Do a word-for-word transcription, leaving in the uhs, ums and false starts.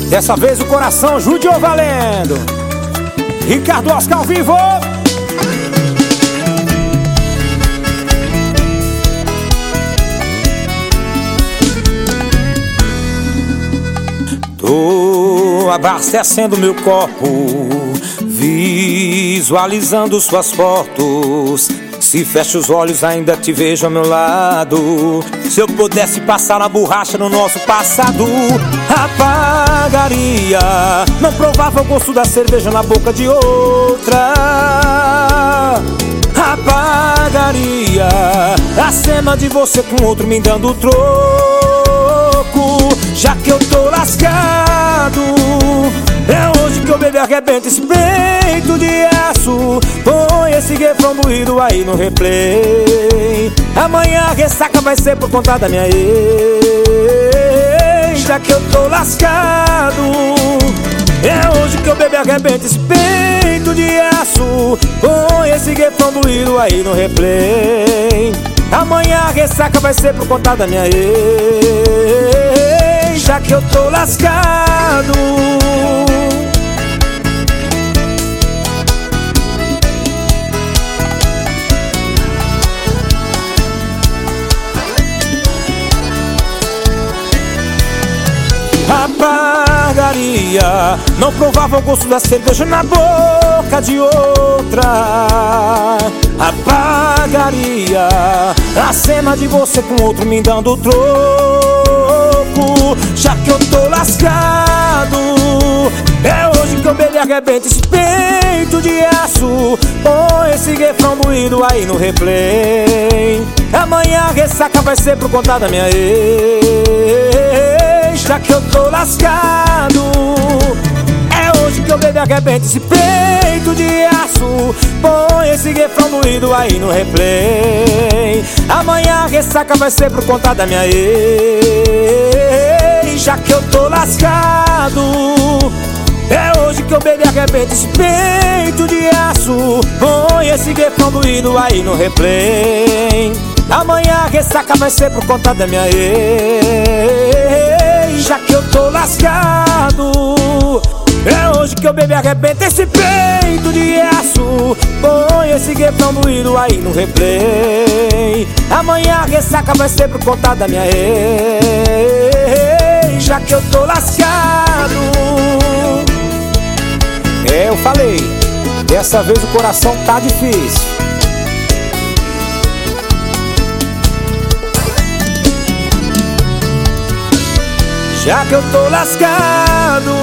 Dessa vez o coração judiou valendo. Ricardo Oscar ao vivo. Tô abastecendo meu copo, visualizando suas fotos. Se fecho os olhos ainda te vejo ao meu lado. Se eu pudesse passar a borracha no nosso passado, apagaria. Não provava o gosto da cerveja na boca de outra. Apagaria a cena de você com outro me dando troco. Já que eu tô lascado, é hoje que eu bebo e arrebento esse peito de aço. Põe esse refrão doído aí no replay. Amanhã a ressaca vai ser por conta da minha ex. Já que eu tô lascado, é hoje que eu bebo e arrebento esse peito de aço. Põe esse refrão doído aí no replay. Amanhã a ressaca vai ser por conta da minha ex. Já que eu tô lascado. Apagaria. Não provava o gosto da cerveja na boca de outra. Apagaria a cena de você com outro me dando troco. Já que eu tô lascado, é hoje que eu bebo e arrebento esse peito de aço. Põe esse refrão doído aí no replay. Amanhã a ressaca vai ser por conta da minha ex. Já que eu tô lascado, é hoje que eu bebo e arrebento esse peito de aço. Põe esse refrão doído aí no replay. Amanhã a ressaca vai ser por conta da minha ex. Já que eu tô lascado, é hoje que eu bebo e arrebento esse peito de aço. Põe esse refrão doído aí no replay. Amanhã a ressaca vai ser por conta da minha ex. Já que eu tô lascado, é hoje que eu bebo e arrebento esse peito de aço. Põe esse refrão doído aí no replay. Amanhã a ressaca vai ser por conta da minha ex. Já que eu tô lascado. É, eu falei, dessa vez o coração tá difícil. Já que eu tô lascado,